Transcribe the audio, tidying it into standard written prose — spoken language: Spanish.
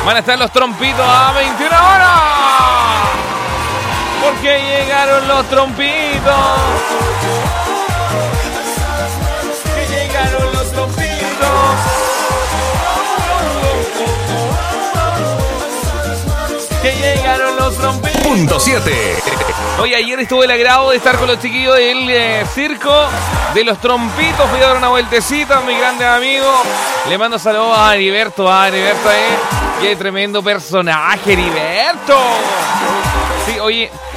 Van a estar los trompitos a 21 horas. Porque llegaron los trompitos. Que llegaron los trompitos. Que llegaron los trompitos. Punto 7. Hoy ayer estuve el agrado de estar con los chiquillos del circo de los trompitos. Fui a dar una vueltecita a mi grande amigo. Le mando saludos a Heriberto. Qué tremendo personaje, Heriberto. Sí, oye,